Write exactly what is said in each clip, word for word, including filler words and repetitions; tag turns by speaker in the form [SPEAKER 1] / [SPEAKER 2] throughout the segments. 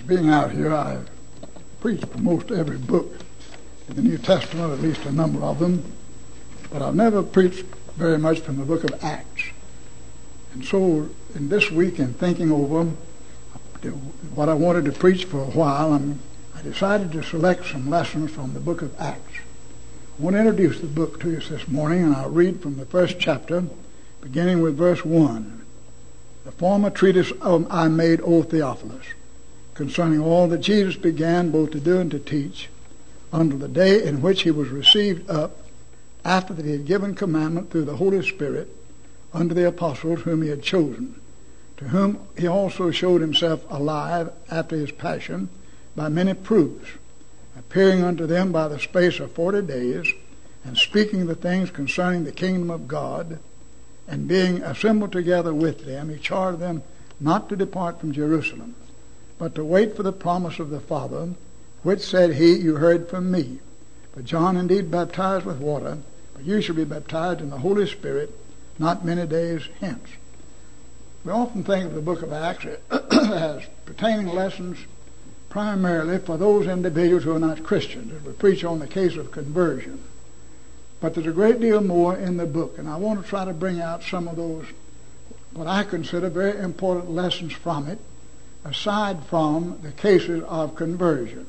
[SPEAKER 1] being out here, I've preached for most every book in the New Testament, at least a number of them, but I've never preached very much from the book of Acts. And so in this week, in thinking over what I wanted to preach for a while, I'm, I decided to select some lessons from the book of Acts. I want to introduce the book to you this morning, and I'll read from the first chapter, beginning with verse one. The former treatise I made, O Theophilus, concerning all that Jesus began both to do and to teach, unto the day in which he was received up, after that he had given commandment through the Holy Spirit unto the apostles whom he had chosen, to whom he also showed himself alive after his passion by many proofs, appearing unto them by the space of forty days, and speaking the things concerning the kingdom of God. And being assembled together with them, he charged them not to depart from Jerusalem, but to wait for the promise of the Father, which said he, you heard from me. But John indeed baptized with water, but you shall be baptized in the Holy Spirit not many days hence. We often think of the book of Acts as pertaining lessons primarily for those individuals who are not Christians, as we preach on the case of conversion. But there's a great deal more in the book, and I want to try to bring out some of those, what I consider very important lessons from it, aside from the cases of conversion.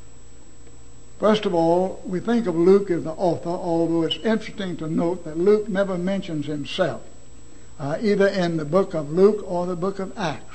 [SPEAKER 1] First of all, we think of Luke as the author, although it's interesting to note that Luke never mentions himself, uh, either in the book of Luke or the book of Acts.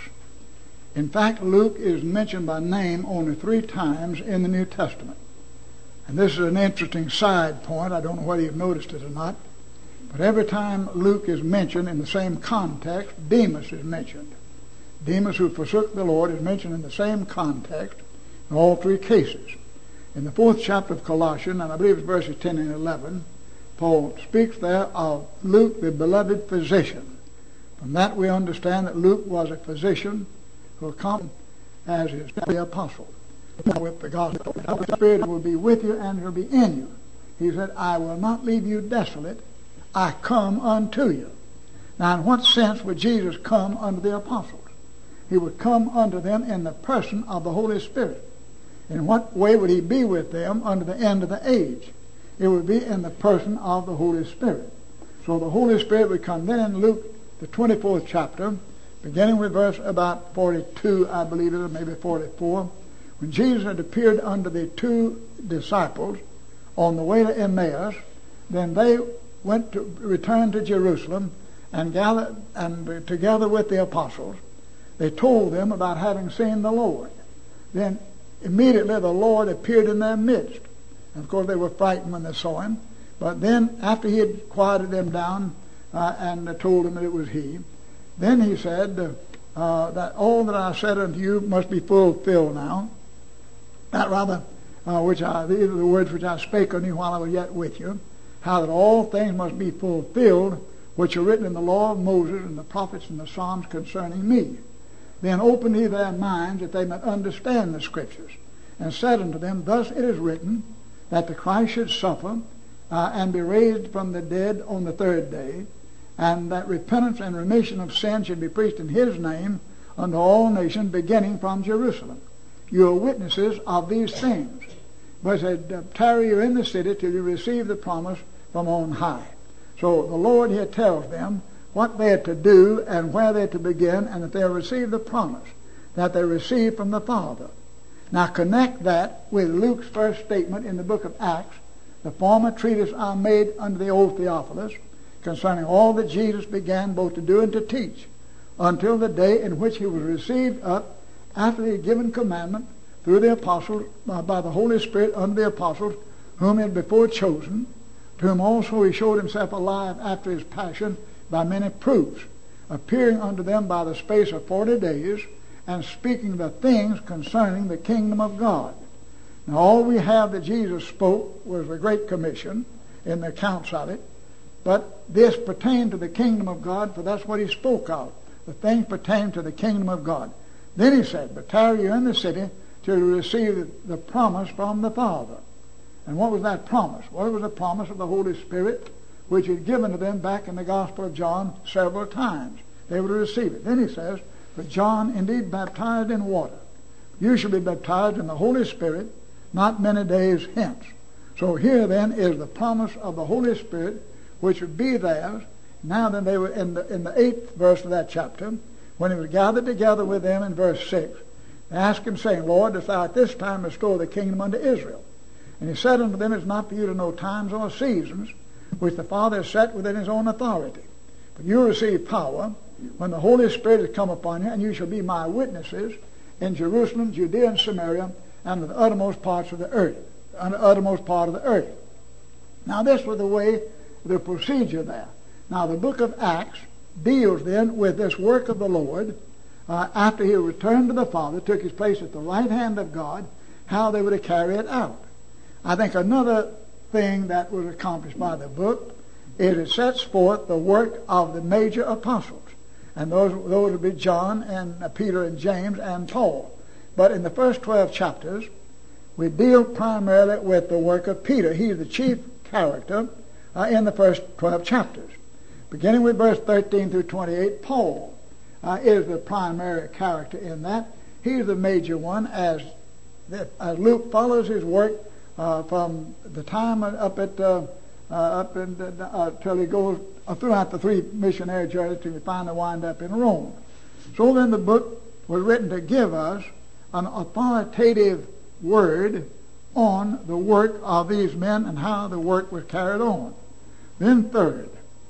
[SPEAKER 1] In fact, Luke is mentioned by name only three times in the New Testament. And this is an interesting side point. I don't know whether you've noticed it or not. But every time Luke is mentioned in the same context, Demas is mentioned. Demas, who forsook the Lord, is mentioned in the same context in all three cases. In the fourth chapter of Colossians, and I believe it's verses ten and eleven, Paul speaks there of Luke, the beloved physician. From that we understand that Luke was a physician who accompanied as his the apostle with the gospel. The Spirit will be with you and will be in you. He said, I will not leave you desolate. I come unto you. Now, in what sense would Jesus come unto the apostles? He would come unto them in the person of the Holy Spirit. In what way would he be with them unto the end of the age? It would be in the person of the Holy Spirit. So the Holy Spirit would come. Then in Luke, the twenty-fourth chapter, beginning with verse about forty-two, I believe it is, maybe forty-four, when Jesus had appeared unto the two disciples on the way to Emmaus, then they went to return to Jerusalem and gathered and together with the apostles, they told them about having seen the Lord. Then immediately the Lord appeared in their midst. And of course they were frightened when they saw him. But then after he had quieted them down uh, and told them that it was he, then he said uh, that all that I said unto you must be fulfilled now. That rather, uh, which I, these are the words which I spake unto you while I was yet with you, how that all things must be fulfilled which are written in the law of Moses and the prophets and the Psalms concerning me. Then opened he their minds that they might understand the Scriptures, and said unto them, thus it is written, that the Christ should suffer uh, and be raised from the dead on the third day, and that repentance and remission of sin should be preached in his name unto all nations, beginning from Jerusalem. You are witnesses of these things. But said, tarry you in the city till you receive the promise from on high. So the Lord here tells them what they are to do and where they are to begin, and that they will receive the promise that they receive from the Father. Now connect that with Luke's first statement in the book of Acts, the former treatise I made unto the old Theophilus, concerning all that Jesus began both to do and to teach, until the day in which he was received up, after he had given commandment through the apostles, uh, by the Holy Spirit unto the apostles, whom he had before chosen, to whom also he showed himself alive after his passion by many proofs, appearing unto them by the space of forty days, and speaking the things concerning the kingdom of God. Now all we have that Jesus spoke was the Great Commission in the accounts of it, but this pertained to the kingdom of God, for that's what he spoke of. The things pertain to the kingdom of God. Then he said, but tarry you in the city till you receive the promise from the Father. And what was that promise? Well, it was a promise of the Holy Spirit, which he had given to them back in the Gospel of John several times. They were to receive it. Then he says, but John indeed baptized in water, you shall be baptized in the Holy Spirit not many days hence. So here then is the promise of the Holy Spirit, which would be theirs. Now then, they were in the, in the eighth verse of that chapter, when he was gathered together with them in verse six, they asked him, saying, Lord, dost thou at this time restore the kingdom unto Israel? And he said unto them, It is not for you to know times or seasons, which the Father has set within his own authority. But you will receive power when the Holy Spirit has come upon you, and you shall be my witnesses in Jerusalem, Judea, and Samaria, and to the uttermost parts of the earth, and the uttermost part of the earth. Now this was the way, the procedure there. Now the book of Acts deals then with this work of the Lord uh, after he returned to the Father, took his place at the right hand of God, how they were to carry it out. I think another thing that was accomplished by the book is it sets forth the work of the major apostles. And those, those would be John and uh, Peter and James and Paul. But in the first twelve chapters, we deal primarily with the work of Peter. He's the chief character uh, in the first twelve chapters. Beginning with verse thirteen through twenty-eight, Paul uh, is the primary character in that. He's the major one, as, as Luke follows his work uh, from the time up at uh, uh, up in, uh, till he goes uh, throughout the three missionary journeys till he finally wind up in Rome. So then the book was written to give us an authoritative word on the work of these men and how the work was carried on. Then third,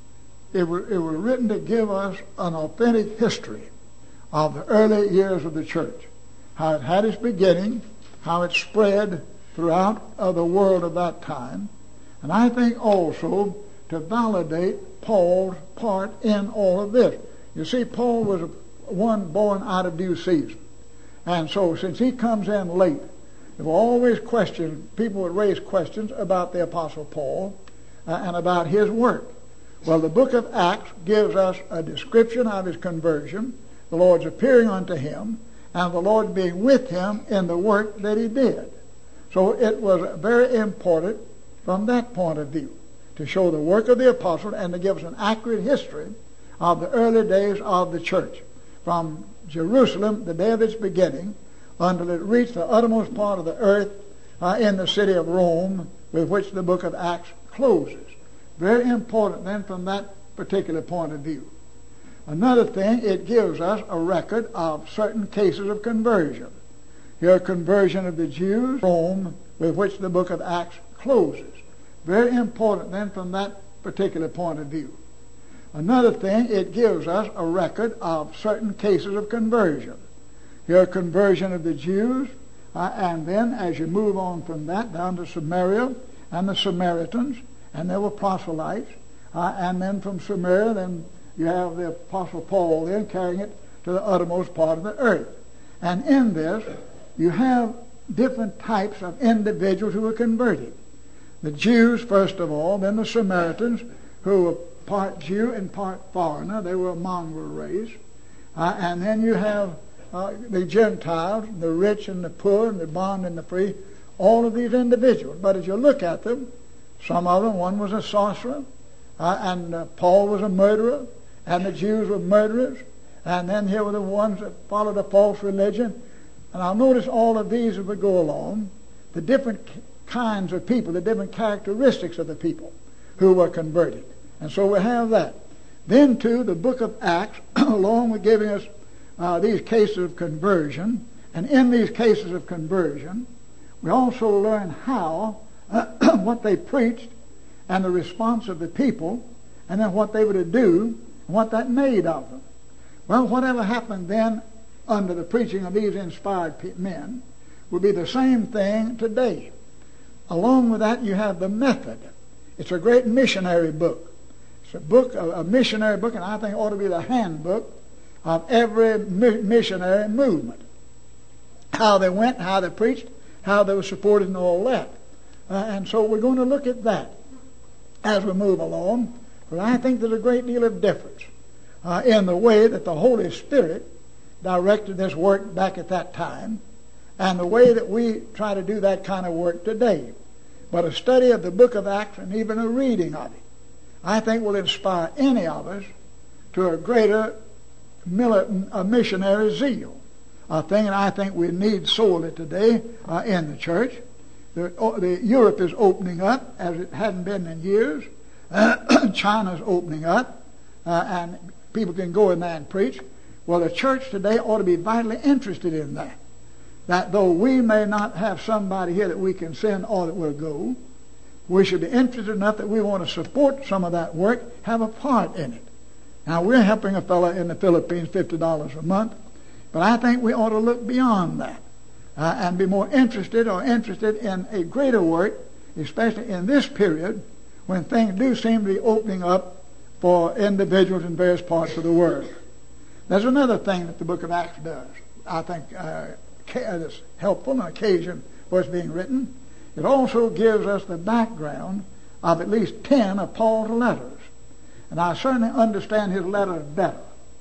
[SPEAKER 1] it was, it was written to give us an authentic history of the early years of the church, how it had its beginning, how it spread throughout uh, the world of that time, and I think also to validate Paul's part in all of this. You see, Paul was a, one born out of due season. And so since he comes in late, there were always questions, people would raise questions about the Apostle Paul uh, and about his work. Well, the book of Acts gives us a description of his conversion, the Lord's appearing unto him, and the Lord being with him in the work that he did. So it was very important from that point of view to show the work of the apostle and to give us an accurate history of the early days of the church, from Jerusalem, the day of its beginning, until it reached the uttermost part of the earth uh, in the city of Rome, with which the book of Acts closes. Very important then from that particular point of view. Another thing, it gives us a record of certain cases of conversion. Here, conversion of the Jews, Rome, with which the book of Acts closes. Very important then from that particular point of view. Another thing, it gives us a record of certain cases of conversion. Here, conversion of the Jews, uh, and then as you move on from that down to Samaria and the Samaritans, and there were proselytes, uh, and then from Samaria, then you have the Apostle Paul then carrying it to the uttermost part of the earth. And in this, you have different types of individuals who were converted. The Jews, first of all, then the Samaritans, who were part Jew and part foreigner. They were a mongrel race. Uh, and then you have uh, the Gentiles, the rich and the poor, and the bond and the free, all of these individuals. But as you look at them, some of them, one was a sorcerer, uh, and uh, Paul was a murderer, and the Jews were murderers, and then here were the ones that followed a false religion. And I'll notice all of these as we go along, the different kinds of people, the different characteristics of the people who were converted. And so we have that. Then, too, the book of Acts, along with giving us uh, these cases of conversion, and in these cases of conversion, we also learn how, uh, what they preached, and the response of the people, and then what they were to do, and what that made of them. Well, whatever happened then under the preaching of these inspired men would be the same thing today. Along with that, you have the method. It's a great missionary book. It's a book, a missionary book, and I think it ought to be the handbook of every missionary movement. How they went, how they preached, how they were supported, and all that. Uh, and so we're going to look at that as we move along. But I think there's a great deal of difference uh, in the way that the Holy Spirit directed this work back at that time, and the way that we try to do that kind of work today. But a study of the book of Acts, and even a reading of it, I think will inspire any of us to a greater militant, a missionary zeal. uh, thing that I think we need sorely today uh, in the church. The, the Europe is opening up as it hadn't been in years. Uh, China's opening up, uh, and people can go in there and preach. Well, the church today ought to be vitally interested in that. That though we may not have somebody here that we can send or that will go, we should be interested enough that we want to support some of that work, have a part in it. Now, we're helping a fellow in the Philippines fifty dollars a month, but I think we ought to look beyond that uh, and be more interested or interested in a greater work, especially in this period when things do seem to be opening up for individuals in various parts of the world. There's another thing that the book of Acts does, I think, uh, that's helpful, an occasion for its being written. It also gives us the background of at least ten of Paul's letters. And I certainly understand his letters better.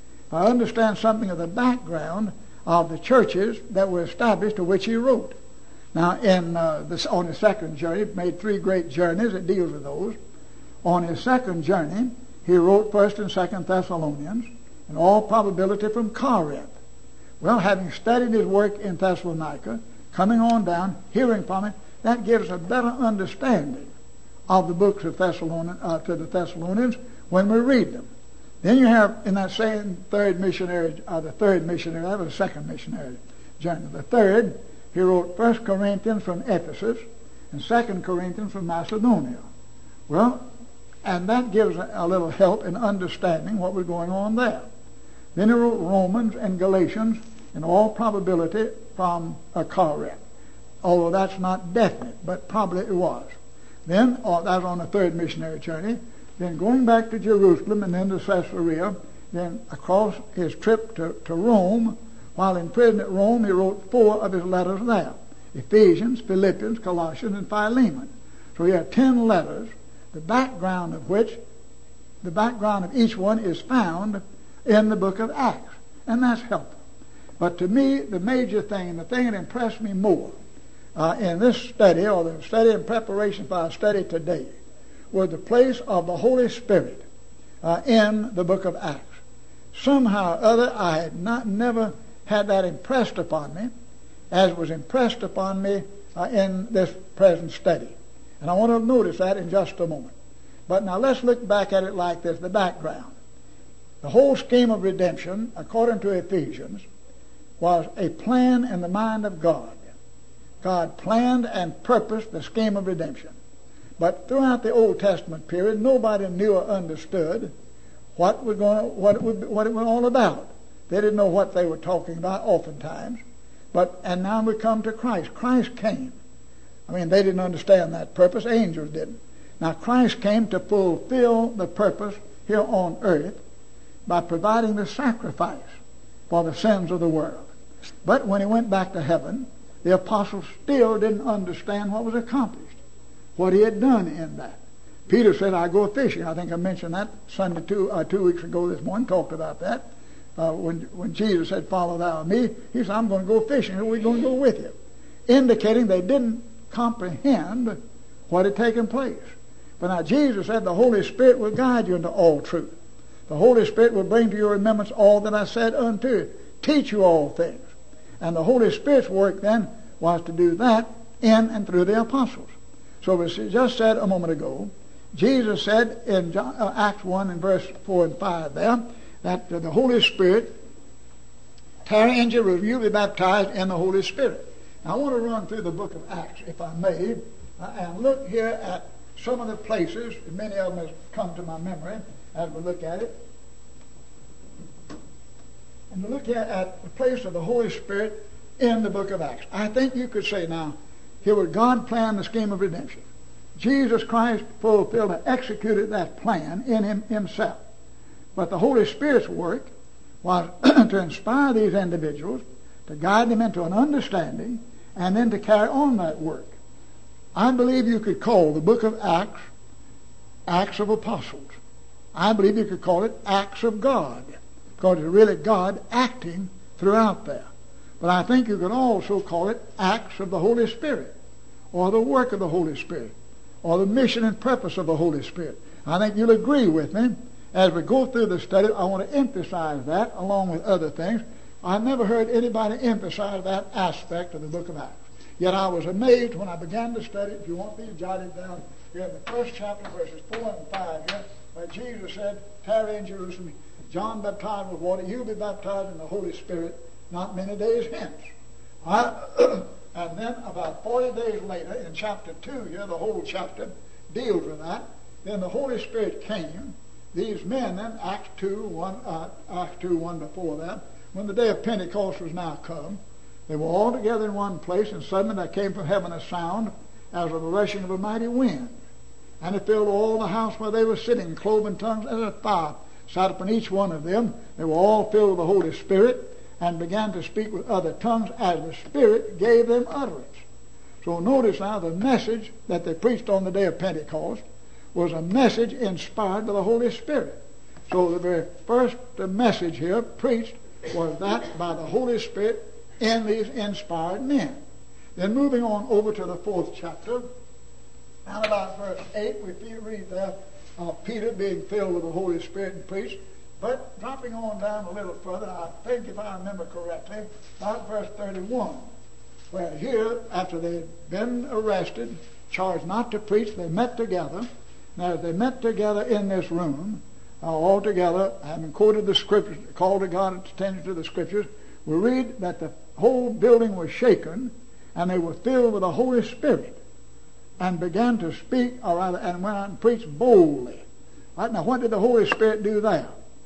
[SPEAKER 1] I understand something of the background of the churches that were established to which he wrote. Now, in uh, this, on his second journey, he made three great journeys that deals with those. On his second journey, he wrote First and Second Thessalonians, in all probability from Corinth. Well, having studied his work in Thessalonica, coming on down, hearing from it, that gives a better understanding of the books of Thessalonians uh, to the Thessalonians when we read them. Then you have in that same third missionary, uh, the third missionary, that was the second missionary journey. The third, he wrote First Corinthians from Ephesus and Second Corinthians from Macedonia. Well, and that gives a, a little help in understanding what was going on there. Then he wrote Romans and Galatians, in all probability from uh, Corinth, although that's not definite, but probably it was. Then, uh, that was on the third missionary journey. Then going back to Jerusalem and then to Caesarea, then across his trip to, to Rome, while in prison at Rome, he wrote four of his letters there: Ephesians, Philippians, Colossians, and Philemon. So he had ten letters, the background of which, the background of each one is found in the book of Acts, and that's helpful. But to me, the major thing, and the thing that impressed me more uh, in this study, or the study in preparation for our study today, was the place of the Holy Spirit uh, in the book of Acts. Somehow or other, I had not never had that impressed upon me as was impressed upon me uh, in this present study. And I want to notice that in just a moment. But now let's look back at it like this, the background. The whole scheme of redemption, according to Ephesians, was a plan in the mind of God. God planned and purposed the scheme of redemption. But throughout the Old Testament period, nobody knew or understood what was going to, what it, would, what it was all about. They didn't know what they were talking about oftentimes. But and now we come to Christ. Christ came. I mean, they didn't understand that purpose. Angels didn't. Now, Christ came to fulfill the purpose here on earth by providing the sacrifice for the sins of the world. But when he went back to heaven, the apostles still didn't understand what was accomplished, what he had done in that. Peter said, I go fishing. I think I mentioned that Sunday two, uh, two weeks ago this morning, talked about that. Uh, when, when Jesus said, follow thou me, he said, I'm going to go fishing, and we're going to go with you. Indicating they didn't comprehend what had taken place. But now Jesus said, the Holy Spirit will guide you into all truth. The Holy Spirit will bring to your remembrance all that I said unto you, teach you all things. And the Holy Spirit's work then was to do that in and through the apostles. So as we just said a moment ago, Jesus said in John, uh, Acts one and verse four and five there, that uh, the Holy Spirit, tarry in Jerusalem, you'll be baptized in the Holy Spirit. Now I want to run through the book of Acts, if I may, uh, and look here at some of the places, many of them have come to my memory as we look at it. And to look at, at the place of the Holy Spirit in the book of Acts. I think you could say now, here would God plan the scheme of redemption. Jesus Christ fulfilled and executed that plan in him, himself. But the Holy Spirit's work was to inspire these individuals, to guide them into an understanding, and then to carry on that work. I believe you could call the book of Acts, Acts of Apostles. I believe you could call it Acts of God, because it's really God acting throughout there. But I think you could also call it Acts of the Holy Spirit, or the work of the Holy Spirit, or the mission and purpose of the Holy Spirit. I think you'll agree with me. As we go through the study, I want to emphasize that along with other things, I never heard anybody emphasize that aspect of the book of Acts. Yet I was amazed when I began to study. If you want me to jot it down, here in the first chapter, verses four and five, here, where Jesus said, tarry in Jerusalem, John baptized with water, you'll be baptized in the Holy Spirit not many days hence. I, and then about forty days later, in chapter two here, the whole chapter deals with that. Then the Holy Spirit came. These men then, Acts two, one, uh, Acts two, one before that, when the day of Pentecost was now come, they were all together in one place, and suddenly there came from heaven a sound as of the rushing of a mighty wind. And it filled all the house where they were sitting, cloven tongues as a fire sat upon each one of them. They were all filled with the Holy Spirit, and began to speak with other tongues as the Spirit gave them utterance. So notice now the message that they preached on the day of Pentecost was a message inspired by the Holy Spirit. So the very first message here preached was that by the Holy Spirit in these inspired men. Then moving on over to the fourth chapter, and about verse eight, we read there of Peter being filled with the Holy Spirit and preached. But dropping on down a little further, I think if I remember correctly, about verse thirty-one, where here, after they'd been arrested, charged not to preach, they met together. Now, as they met together in this room, uh, all together, having quoted the Scriptures, called to God's attention to the Scriptures, we read that the whole building was shaken, and they were filled with the Holy Spirit, and began to speak, or rather, and went out and preached boldly. Right, now, what did the Holy Spirit do there?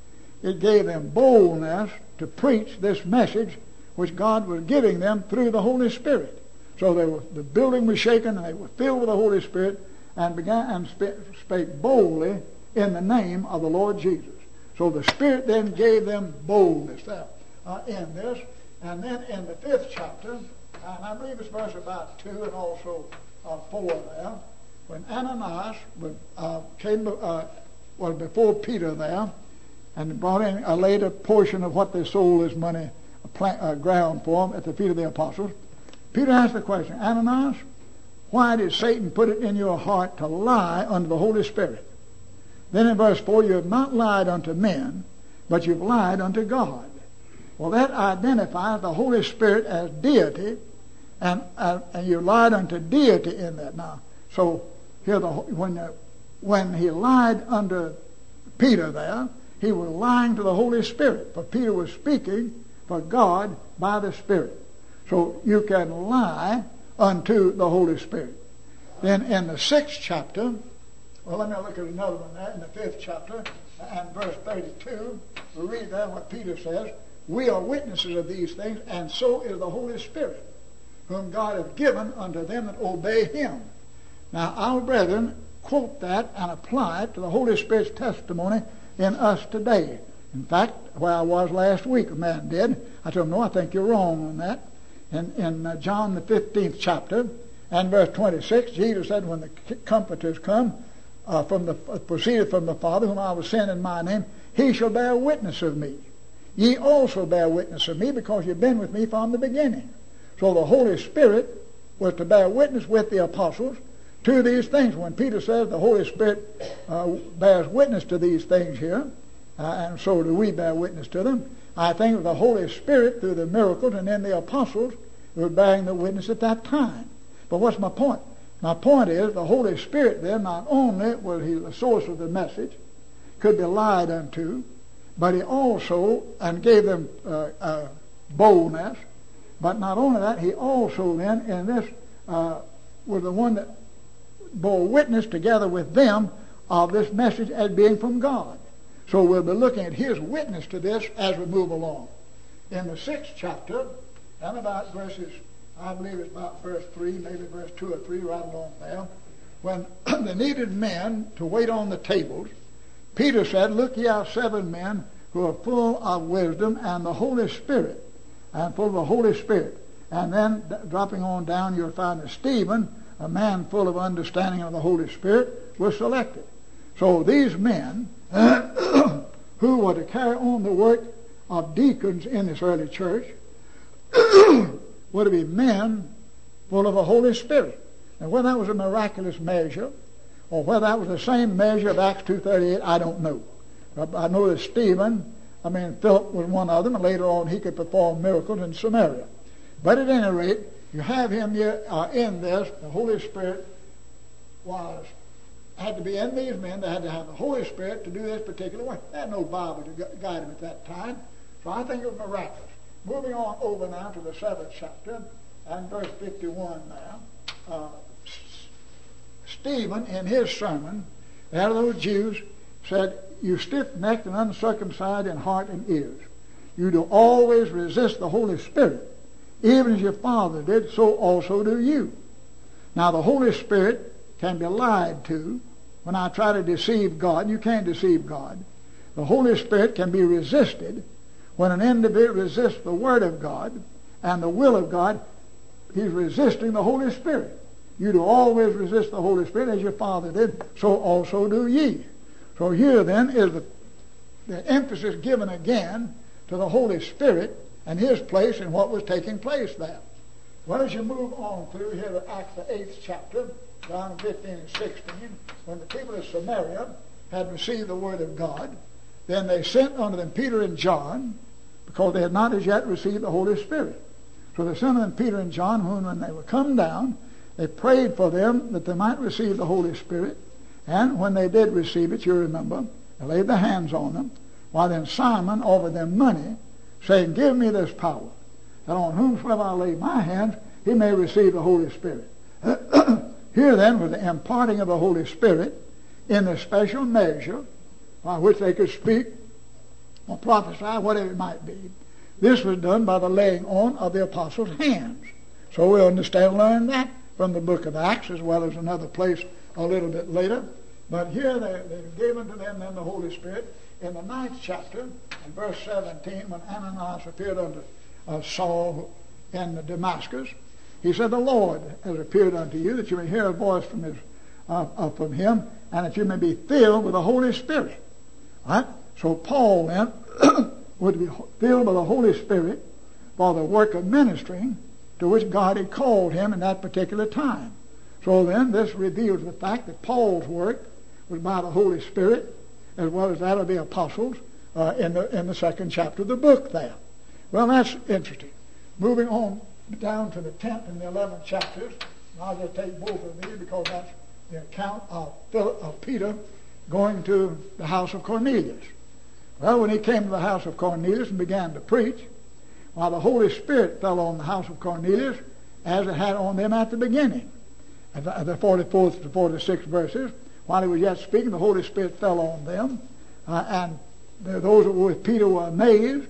[SPEAKER 1] It gave them boldness to preach this message which God was giving them through the Holy Spirit. So they were, the building was shaken, and they were filled with the Holy Spirit, and began and sp- spake boldly in the name of the Lord Jesus. So the Spirit then gave them boldness there uh, in this. And then in the fifth chapter, and I believe it's verse about two and also uh, four there, when Ananias would, uh, came uh, was before Peter there, and brought in a later portion of what they sold as money, plant, uh, ground for them at the feet of the apostles. Peter asked the question, Ananias, why did Satan put it in your heart to lie unto the Holy Spirit? Then in verse four, you have not lied unto men, but you've lied unto God. Well, that identifies the Holy Spirit as deity, and, uh, and you lied unto deity in that now. So here, the, when, uh, when he lied under Peter there, he was lying to the Holy Spirit, for Peter was speaking for God by the Spirit. So you can lie unto the Holy Spirit. Then in the sixth chapter, well, let me look at another one there, in the fifth chapter, and verse thirty-two, we read there what Peter says, we are witnesses of these things, and so is the Holy Spirit, whom God hath given unto them that obey him. Now, our brethren quote that and apply it to the Holy Spirit's testimony in us today. In fact, where I was last week, a man did. I told him, no, I think you're wrong on that. In, in uh, John the fifteenth chapter and verse twenty-six, Jesus said, when the Comforters come, uh, from the uh, proceeded from the Father, whom I will send in my name, he shall bear witness of me. Ye also bear witness of me, because you've been with me from the beginning. So the Holy Spirit was to bear witness with the apostles to these things. When Peter says the Holy Spirit uh, bears witness to these things here, uh, and so do we bear witness to them, I think the Holy Spirit, through the miracles and then the apostles, were bearing the witness at that time. But what's my point? My point is the Holy Spirit then, not only was he the source of the message, could be lied unto, but he also, and gave them uh, uh, boldness, but not only that, he also then, in this, uh, was the one that bore witness together with them of this message as being from God. So we'll be looking at his witness to this as we move along. In the sixth chapter, and about verses, I believe it's about verse three, maybe verse two or three, right along there, when they needed men to wait on the tables, Peter said, look ye out seven men who are full of wisdom and the Holy Spirit, and full of the Holy Spirit. And then dropping on down, you'll find that Stephen, a man full of understanding of the Holy Spirit, was selected. So these men who were to carry on the work of deacons in this early church were to be men full of the Holy Spirit. And whether that was a miraculous measure or whether that was the same measure of Acts two thirty-eight, I don't know. I know that Stephen I mean, Philip was one of them, and later on he could perform miracles in Samaria. But at any rate, you have him here uh, in this. The Holy Spirit was had to be in these men. They had to have the Holy Spirit to do this particular work. They had no Bible to guide them at that time. So I think it was miraculous. Moving on over now to the seventh chapter and verse fifty-one now. Uh, Stephen, in his sermon, out of those Jews, said, "You stiff-necked and uncircumcised in heart and ears, you do always resist the Holy Spirit. Even as your father did, so also do you." Now the Holy Spirit can be lied to. When I try to deceive God, you can't deceive God. The Holy Spirit can be resisted. When an individual resists the Word of God and the will of God, he's resisting the Holy Spirit. You do always resist the Holy Spirit as your father did, so also do ye. So here then is the, the emphasis given again to the Holy Spirit and his place in what was taking place there. Well, as you move on through here to Acts the eighth chapter, down in fifteen and sixteen, when the people of Samaria had received the word of God, then they sent unto them Peter and John, because they had not as yet received the Holy Spirit. So they sent unto them Peter and John, whom when they were come down, they prayed for them that they might receive the Holy Spirit. And when they did receive it, you remember, they laid their hands on them. While then Simon offered them money, saying, "Give me this power, that on whomsoever I lay my hands, he may receive the Holy Spirit." Here then was the imparting of the Holy Spirit in the special measure by which they could speak or prophesy, whatever it might be. This was done by the laying on of the apostles' hands. So we understand and learn that from the book of Acts, as well as another place a little bit later. But here they, they've given to them then the Holy Spirit. In the ninth chapter, in verse seventeen, when Ananias appeared unto uh, Saul in Damascus, he said, "The Lord has appeared unto you, that you may hear a voice from his, uh, uh, from him, and that you may be filled with the Holy Spirit." Right? So Paul then would be filled with the Holy Spirit for the work of ministering to which God had called him in that particular time. So then this reveals the fact that Paul's work was by the Holy Spirit, as well as that of the apostles uh, in the in the second chapter of the book there. Well, that's interesting. Moving on down to the tenth and the eleventh chapters, and I'll just take both of these because that's the account of, Philip, of Peter going to the house of Cornelius. Well, when he came to the house of Cornelius and began to preach, while the Holy Spirit fell on the house of Cornelius as it had on them at the beginning. At the forty-fourth to forty-sixth verses, while he was yet speaking, the Holy Spirit fell on them. Uh, and those that were with Peter were amazed.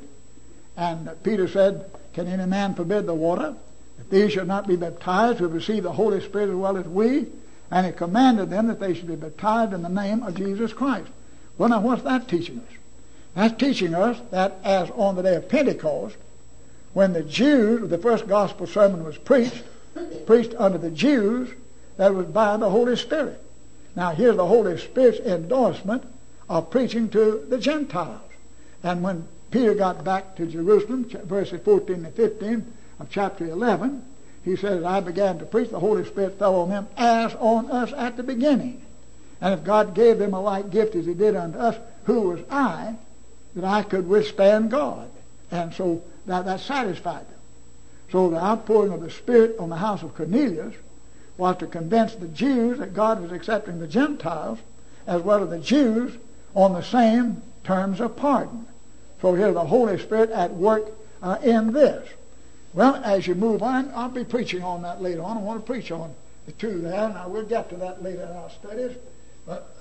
[SPEAKER 1] And Peter said, "Can any man forbid the water, that these should not be baptized who have received the Holy Spirit as well as we?" And he commanded them that they should be baptized in the name of Jesus Christ. Well, now what's that teaching us? That's teaching us that as on the day of Pentecost, when the Jews, the first gospel sermon was preached, preached unto the Jews, that was by the Holy Spirit. Now here's the Holy Spirit's endorsement of preaching to the Gentiles. And when Peter got back to Jerusalem, verses fourteen and fifteen of chapter eleven, he says, "I began to preach, the Holy Spirit fell on them as on us at the beginning. And if God gave them a like gift as he did unto us, who was I, that I could withstand God?" And so that, that satisfied them. So the outpouring of the Spirit on the house of Cornelius was to convince the Jews that God was accepting the Gentiles as well as the Jews on the same terms of pardon. So here the Holy Spirit at work uh, in this. Well, as you move on, I'll be preaching on that later on. I want to preach on the two there, and I will get to that later in our studies. But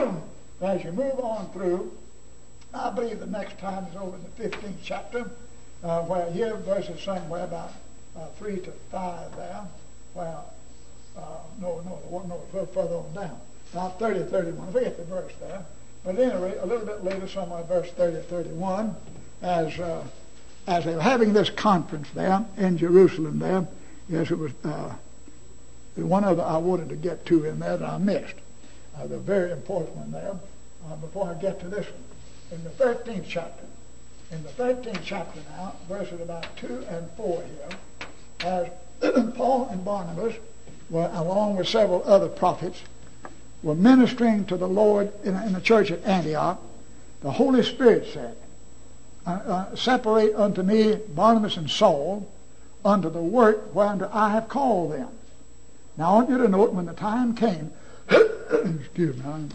[SPEAKER 1] as you move on through, I believe the next time is over in the fifteenth chapter, uh, where here verses somewhere about uh, three to five there, where Uh, no, no, no, a little further on down. About thirty, thirty-one. I forget the verse there. But anyway, a little bit later, somewhere verse thirty, thirty-one, as uh, as they were having this conference there in Jerusalem there, yes, it was uh, one other I wanted to get to in there that I missed. Uh, the very important one there, uh, before I get to this one. In the thirteenth chapter, in the thirteenth chapter now, verses about two and four here, as Paul and Barnabas, Well, along with several other prophets, were ministering to the Lord in, in the church at Antioch, the Holy Spirit said, uh, uh, separate unto me Barnabas and Saul unto the work whereunto I have called them. Now I want you to note when the time came, excuse me, I'm,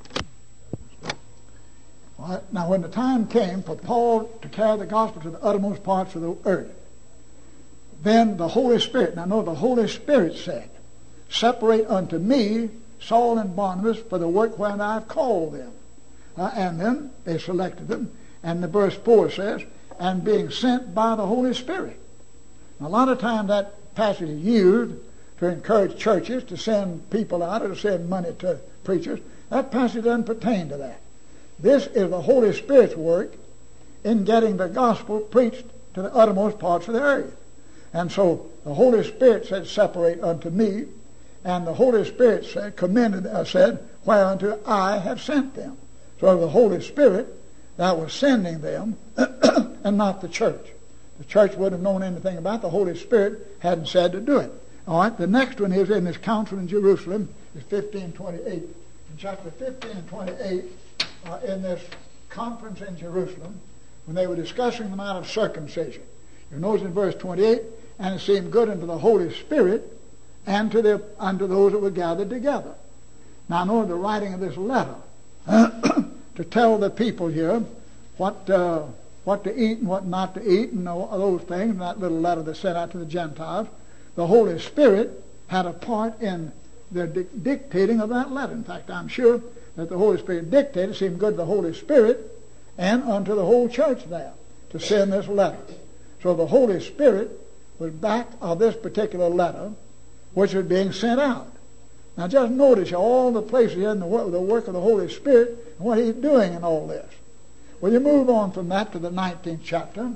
[SPEAKER 1] well, now when the time came for Paul to carry the gospel to the uttermost parts of the earth, then the Holy Spirit, now know the Holy Spirit said, separate unto me Saul and Barnabas for the work wherein I have called them. Uh, and then they selected them, and the verse four says, and being sent by the Holy Spirit. Now, a lot of times that passage is used to encourage churches to send people out or to send money to preachers. That passage doesn't pertain to that. This is the Holy Spirit's work in getting the gospel preached to the uttermost parts of the earth. And so the Holy Spirit said, separate unto me, and the Holy Spirit said, commended, uh, said, whereunto I have sent them. So the Holy Spirit that was sending them, and not the church. The church wouldn't have known anything about it. The Holy Spirit hadn't said to do it. All right, the next one is in this council in Jerusalem, is fifteen twenty-eight. In chapter fifteen and twenty-eight, uh, in this conference in Jerusalem, when they were discussing the matter of circumcision, you notice in verse twenty-eight, and it seemed good unto the Holy Spirit and to the unto those that were gathered together. Now, know the writing of this letter to tell the people here what uh, what to eat and what not to eat and all those things. And that little letter that's sent out to the Gentiles, the Holy Spirit had a part in the di- dictating of that letter. In fact, I'm sure that the Holy Spirit dictated. It seemed good to the Holy Spirit and unto the whole church there to send this letter. So the Holy Spirit was back of this particular letter, which was being sent out. Now just notice all the places in the work, the work of the Holy Spirit and what He's doing in all this. Well, you move on from that to the nineteenth chapter,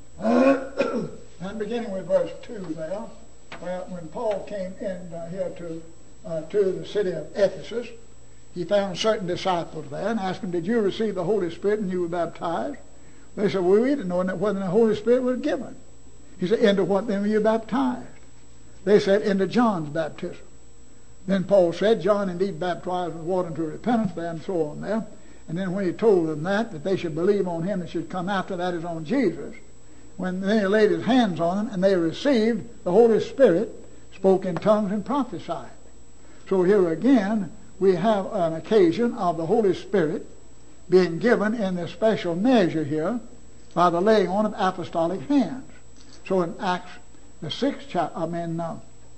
[SPEAKER 1] and beginning with verse two there, where when Paul came in uh, here to uh, to the city of Ephesus, he found certain disciples there and asked them, did you receive the Holy Spirit and you were baptized? They said, well, we didn't know whether the Holy Spirit was given. He said, into what then were you baptized? They said, into John's baptism. Then Paul said, John indeed baptized with water unto repentance, there and so on there. And then when he told them that, that they should believe on him that should come after that is on Jesus, when they laid his hands on them and they received the Holy Spirit, spoke in tongues and prophesied. So here again, we have an occasion of the Holy Spirit being given in this special measure here by the laying on of apostolic hands. So in Acts, the sixth chapter, I mean, uh,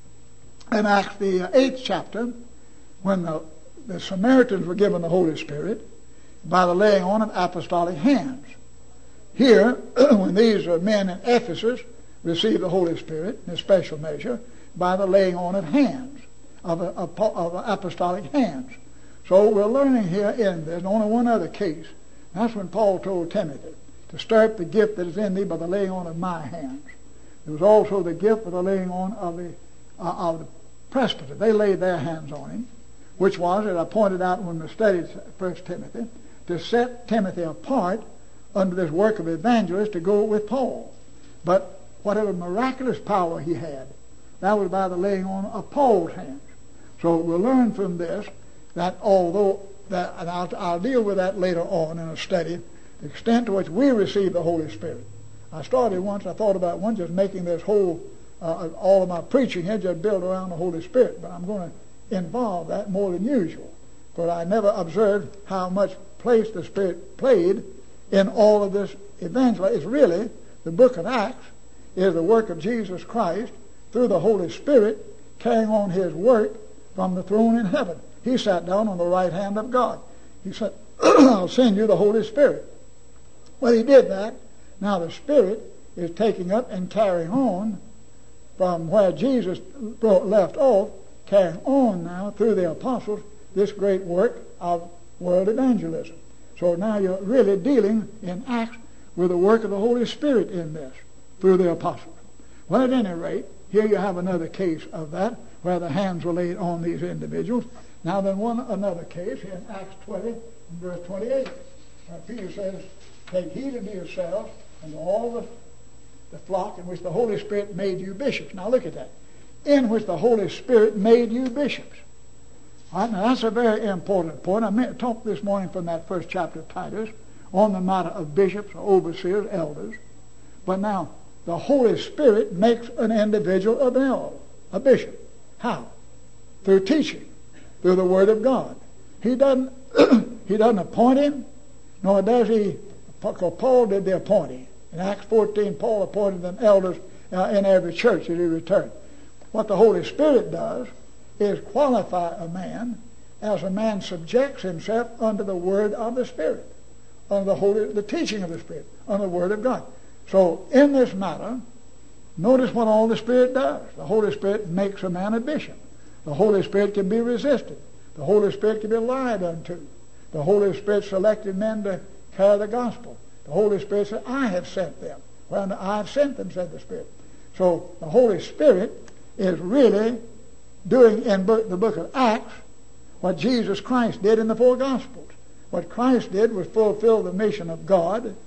[SPEAKER 1] in Acts, the eighth chapter, when the, the Samaritans were given the Holy Spirit by the laying on of apostolic hands. Here, when these men in Ephesus received the Holy Spirit in a special measure by the laying on of hands, of, of, of apostolic hands. So we're learning here in this, only one other case. That's when Paul told Timothy to stir up the gift that is in thee by the laying on of my hands. There was also the gift of the laying on of the, uh, of the presbyter. They laid their hands on him, which was, as I pointed out when we studied First Timothy, to set Timothy apart under this work of evangelist to go with Paul. But whatever miraculous power he had, that was by the laying on of Paul's hands. So we'll learn from this that although, that, and I'll, I'll deal with that later on in a study, the extent to which we receive the Holy Spirit. I started once, I thought about one, just making this whole, uh, all of my preaching here just built around the Holy Spirit. But I'm going to involve that more than usual. But I never observed how much place the Spirit played in all of this evangelism. It's really, the book of Acts is the work of Jesus Christ through the Holy Spirit carrying on His work from the throne in heaven. He sat down on the right hand of God. He said, I'll send you the Holy Spirit. Well, He did that. Now the Spirit is taking up and carrying on from where Jesus left off, carrying on now through the apostles this great work of world evangelism. So now you're really dealing in Acts with the work of the Holy Spirit in this through the apostles. Well, at any rate, here you have another case of that where the hands were laid on these individuals. Now then one another case here in Acts twenty, verse twenty-eight, where Peter says, take heed unto yourselves and to all the, the flock in which the Holy Spirit made you bishops. Now look at that. In which the Holy Spirit made you bishops. All right, now that's a very important point. I talked this morning from that first chapter of Titus, on the matter of bishops, overseers, elders. But now, the Holy Spirit makes an individual an elder, a bishop. How? Through teaching, through the Word of God. He doesn't, he doesn't appoint him, nor does he, because Paul did the appointing. In Acts fourteen, Paul appointed them elders uh, in every church as he returned. What the Holy Spirit does is qualify a man as a man subjects himself under the Word of the Spirit, under the Holy, the teaching of the Spirit, under the Word of God. So in this matter, notice what all the Spirit does. The Holy Spirit makes a man a bishop. The Holy Spirit can be resisted. The Holy Spirit can be lied unto. The Holy Spirit selected men to carry the gospel. The Holy Spirit said, I have sent them. Well, I have sent them, said the Spirit. So the Holy Spirit is really doing in the book of Acts what Jesus Christ did in the four Gospels. What Christ did was fulfill the mission of God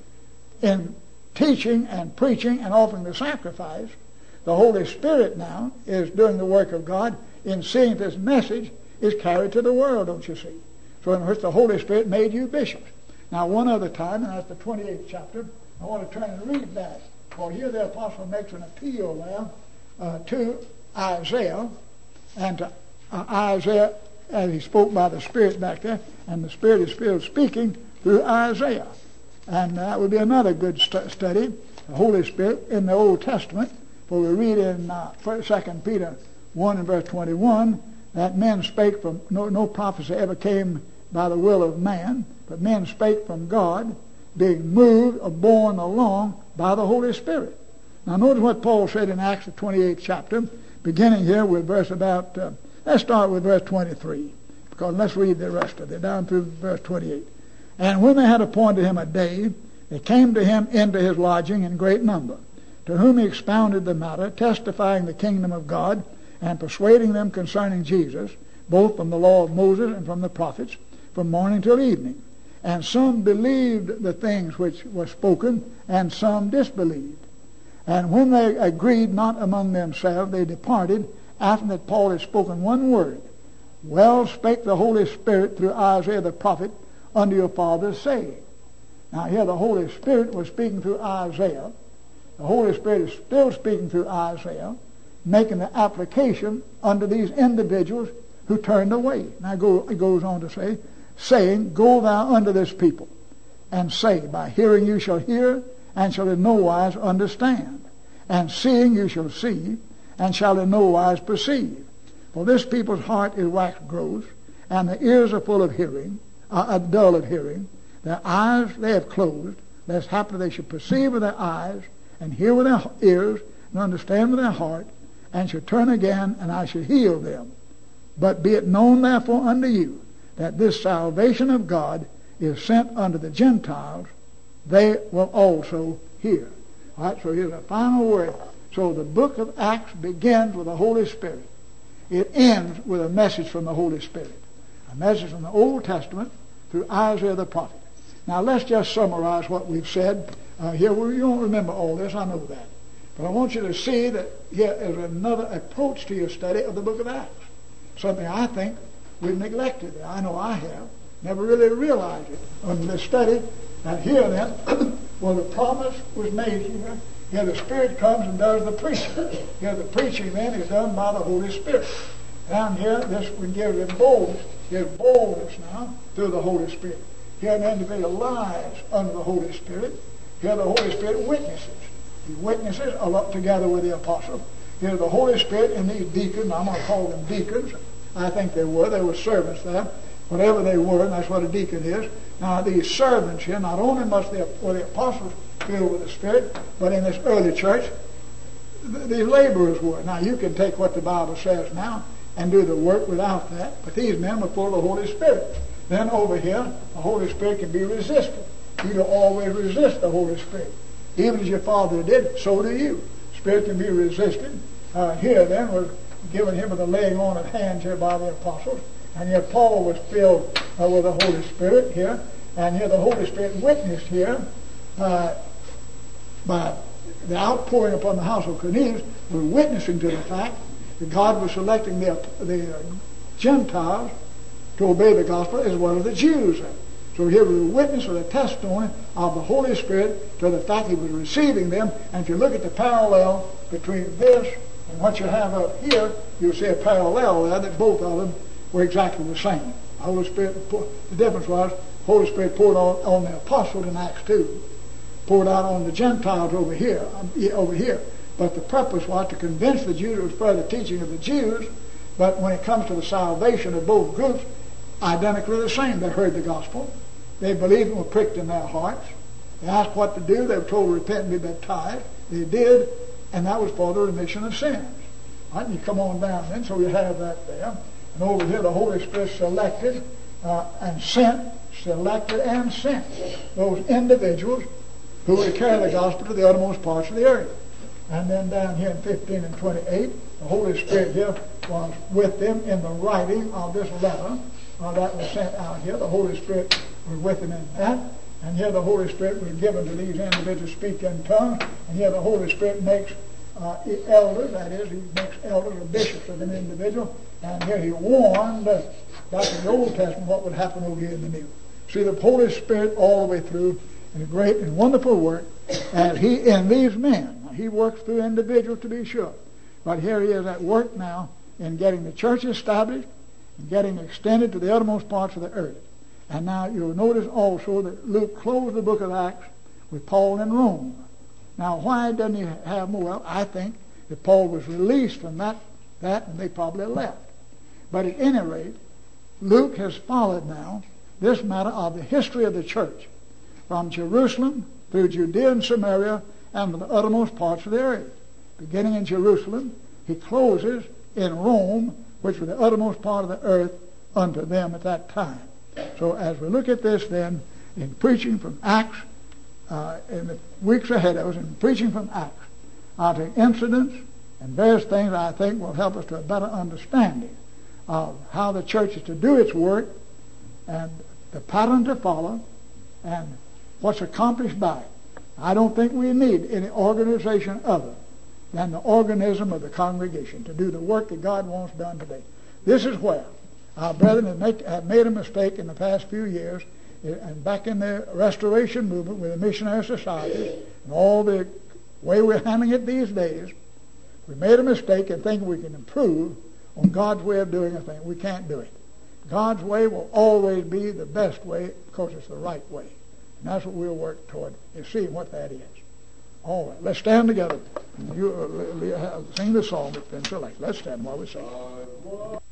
[SPEAKER 1] in teaching and preaching and offering the sacrifice. The Holy Spirit now is doing the work of God in seeing this message is carried to the world, don't you see? So in which the Holy Spirit made you bishops. Now one other time, and that's the twenty-eighth chapter, I want to turn and read that. For here the apostle makes an appeal there uh, to Isaiah, and to uh, Isaiah as he spoke by the Spirit back there, and the Spirit is still speaking through Isaiah. And that would be another good stu- study, the Holy Spirit in the Old Testament. For we read in uh, Second Peter one and verse twenty-one, that men spake from, no, no prophecy ever came by the will of man, but men spake from God, being moved or borne along by the Holy Spirit. Now notice what Paul said in Acts the twenty-eighth chapter, beginning here with verse about, uh, let's start with verse twenty-three, because let's read the rest of it, down through verse twenty-eight. And when they had appointed him a day, they came to him into his lodging in great number, to whom he expounded the matter, testifying the kingdom of God, and persuading them concerning Jesus, both from the law of Moses and from the prophets, from morning till evening. And some believed the things which were spoken, and some disbelieved. And when they agreed not among themselves, they departed, after that Paul had spoken one word. Well spake the Holy Spirit through Isaiah the prophet unto your fathers, saying. Now here the Holy Spirit was speaking through Isaiah. The Holy Spirit is still speaking through Isaiah, making the application unto these individuals who turned away. Now it goes on to say, saying, Go thou unto this people, and say, By hearing you shall hear, and shall in no wise understand. And seeing you shall see, and shall in no wise perceive. For this people's heart is waxed gross, and their ears are full of hearing, uh, are dull of hearing. Their eyes they have closed, lest haply they should perceive with their eyes, and hear with their ears, and understand with their heart, and should turn again, and I should heal them. But be it known therefore unto you, that this salvation of God is sent unto the Gentiles, they will also hear. All right, so here's a final word. So the book of Acts begins with the Holy Spirit. It ends with a message from the Holy Spirit. A message from the Old Testament through Isaiah the prophet. Now let's just summarize what we've said. Uh, here, well, you don't remember all this, I know that. But I want you to see that here is another approach to your study of the book of Acts. Something I think we've neglected. I know I have. Never really realized it under this study. And here then, well, the promise was made here. Here the Spirit comes and does the preaching. Here the preaching then is done by the Holy Spirit. Down here, this would give them boldness. Give boldness now through the Holy Spirit. Here an individual lies under the Holy Spirit. Here the Holy Spirit witnesses. He witnesses a lot together with the apostles. Here the Holy Spirit and these deacons, I'm going to call them deacons. I think they were. They were servants there. Whatever they were, and that's what a deacon is. Now these servants here, not only must they, were the apostles filled with the Spirit, but in this early church, these laborers were. Now you can take what the Bible says now and do the work without that, but these men were full of the Holy Spirit. Then over here, the Holy Spirit can be resisted. You don't always resist the Holy Spirit. Even as your Father did, so do you. Spirit can be resisted. Uh, here then, we're given him with the laying on of hands here by the apostles. And here Paul was filled uh, with the Holy Spirit here. And here the Holy Spirit witnessed here uh, by the outpouring upon the house of Cornelius, was witnessing to the fact that God was selecting the, the uh, Gentiles to obey the gospel as well as the Jews. So he was a witness of the testimony of the Holy Spirit to the fact he was receiving them. And if you look at the parallel between this and what you have up here, you'll see a parallel there that both of them were exactly the same. The Holy Spirit, the difference was the Holy Spirit poured on, on the apostles in Acts two, poured out on the Gentiles over here, over here. But the purpose was to convince the Jews. It was further teaching of the Jews. But when it comes to the salvation of both groups, identically the same. They heard the gospel. They believed and were pricked in their hearts. They asked what to do. They were told to repent and be baptized. They did, and that was for the remission of sins. Right? And you come on down then, so you have that there. And over here the Holy Spirit selected uh, and sent, selected and sent those individuals who would carry the gospel to the uttermost parts of the earth. And then down here in fifteen and twenty-eight, the Holy Spirit here was with them in the writing of this letter uh, that was sent out here. The Holy Spirit was with them in that. And here the Holy Spirit was given to these individuals to speak in tongues. And here the Holy Spirit makes uh, elders, that is, he makes elders or bishops of an individual. And here he warned uh, back in the Old Testament what would happen over here in the New. See, the Holy Spirit all the way through in a great and wonderful work as he in these men. He works through individuals to be sure. But here he is at work now in getting the church established and getting extended to the uttermost parts of the earth. And now you'll notice also that Luke closed the book of Acts with Paul in Rome. Now why doesn't he have more? Well, I think that Paul was released from that, that and they probably left. But at any rate, Luke has followed now this matter of the history of the church from Jerusalem through Judea and Samaria and to the uttermost parts of the earth. Beginning in Jerusalem, he closes in Rome, which was the uttermost part of the earth unto them at that time. So as we look at this then, in preaching from Acts, uh, in the weeks ahead of us, in preaching from Acts, I'll take incidents and various things I think will help us to a better understanding of how the church is to do its work and the pattern to follow and what's accomplished by it. I don't think we need any organization other than the organism of the congregation to do the work that God wants done today. This is where our brethren have, make, have made a mistake in the past few years, and back in the restoration movement with the missionary society and all the way we're handling it these days, we made a mistake in thinking we can improve on God's way of doing a thing. We can't do it. God's way will always be the best way because it's the right way. And that's what we'll work toward, is seeing what that is. All right, let's stand together. You uh, sing the song that's been selected. Let's stand while we sing.